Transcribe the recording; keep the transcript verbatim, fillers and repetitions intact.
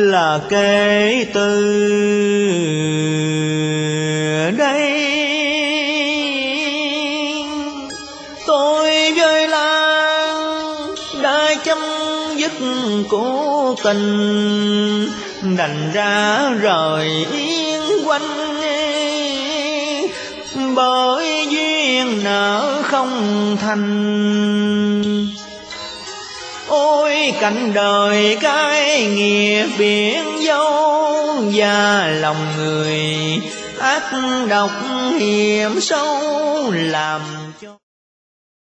là kể từ đây tôi với Lan đã chấm dứt cố tình, đành ra rời yên quanh bởi duyên nợ không thành. Ôi cảnh đời cái nghiệp biển dâu, và lòng người ác độc hiểm sâu làm